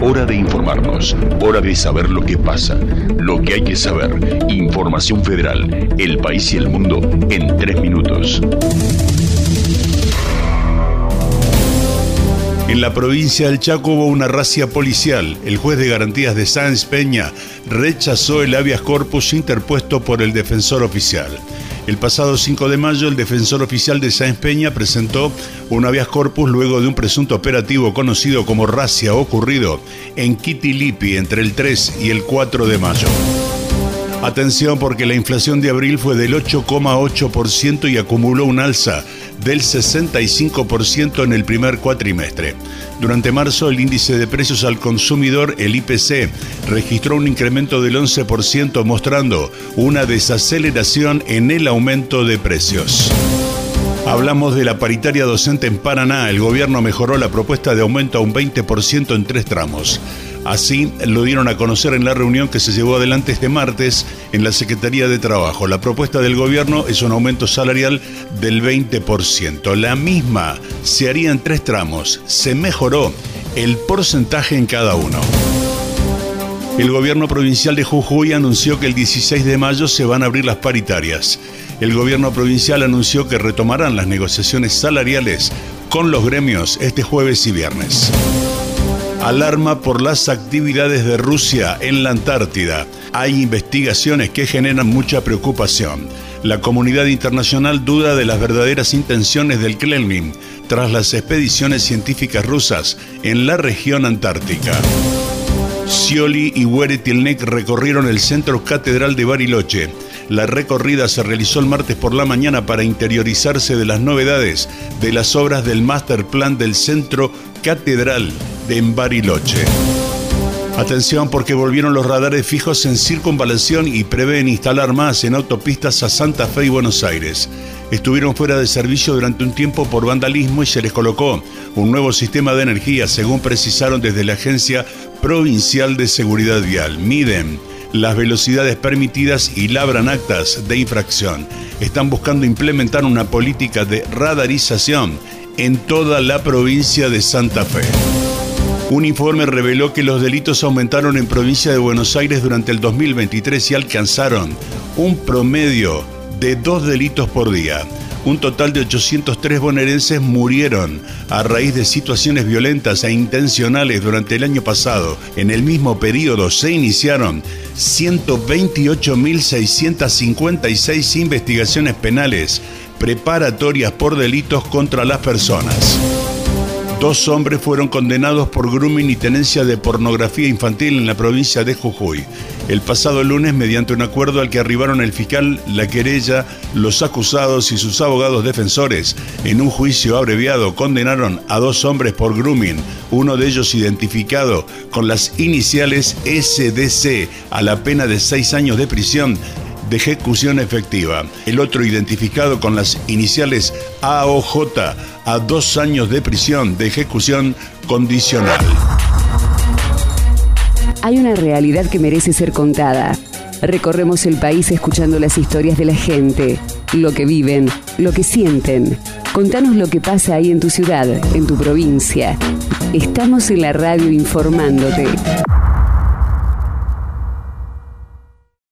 Hora de informarnos, hora de saber lo que pasa, lo que hay que saber. Información Federal, el país y el mundo en 3 minutos. En la provincia del Chaco hubo una razzia policial. El juez de garantías de Sáenz Peña rechazó el habeas corpus interpuesto por el defensor oficial. El pasado 5 de mayo, el defensor oficial de Sáenz Peña presentó un habeas corpus luego de un presunto operativo conocido como razzia ocurrido en Quitilipi entre el 3 y el 4 de mayo. Atención, porque la inflación de abril fue del 8,8% y acumuló un alza del 65% en el primer cuatrimestre. Durante marzo, el índice de precios al consumidor, el IPC, registró un incremento del 11%, mostrando una desaceleración en el aumento de precios. Hablamos de la paritaria docente en Paraná. El gobierno mejoró la propuesta de aumento a un 20% en 3 tramos. Así lo dieron a conocer en la reunión que se llevó adelante este martes en la Secretaría de Trabajo. La propuesta del gobierno es un aumento salarial del 20%. La misma se haría en 3 tramos. Se mejoró el porcentaje en cada uno. El gobierno provincial de Jujuy anunció que el 16 de mayo se van a abrir las paritarias. El gobierno provincial anunció que retomarán las negociaciones salariales con los gremios este jueves y viernes. Alarma por las actividades de Rusia en la Antártida. Hay investigaciones que generan mucha preocupación. La comunidad internacional duda de las verdaderas intenciones del Kremlin tras las expediciones científicas rusas en la región antártica. Scioli y Hueretilneck recorrieron el centro catedral de Bariloche. La recorrida se realizó el martes por la mañana para interiorizarse de las novedades de las obras del Master Plan del Centro Catedral de Bariloche. Atención, porque volvieron los radares fijos en circunvalación y prevén instalar más en autopistas a Santa Fe y Buenos Aires. Estuvieron fuera de servicio durante un tiempo por vandalismo y se les colocó un nuevo sistema de energía, según precisaron desde la Agencia Provincial de Seguridad Vial. Miden las velocidades permitidas y labran actas de infracción. Están buscando implementar una política de radarización en toda la provincia de Santa Fe. Un informe reveló que los delitos aumentaron en provincia de Buenos Aires durante el 2023 y alcanzaron un promedio de 2 delitos por día. Un total de 803 bonaerenses murieron a raíz de situaciones violentas e intencionales durante el año pasado. En el mismo periodo se iniciaron 128.656 investigaciones penales preparatorias por delitos contra las personas. 2 hombres fueron condenados por grooming y tenencia de pornografía infantil en la provincia de Jujuy. El pasado lunes, mediante un acuerdo al que arribaron el fiscal, la querella, los acusados y sus abogados defensores, en un juicio abreviado, condenaron a 2 hombres por grooming, uno de ellos identificado con las iniciales SDC, a la pena de 6 años de prisión de ejecución efectiva. El otro, identificado con las iniciales AOJ, a 2 años de prisión de ejecución condicional. Hay una realidad que merece ser contada. Recorremos el país escuchando las historias de la gente, lo que viven, lo que sienten. Contanos lo que pasa ahí en tu ciudad, en tu provincia. Estamos en la radio informándote.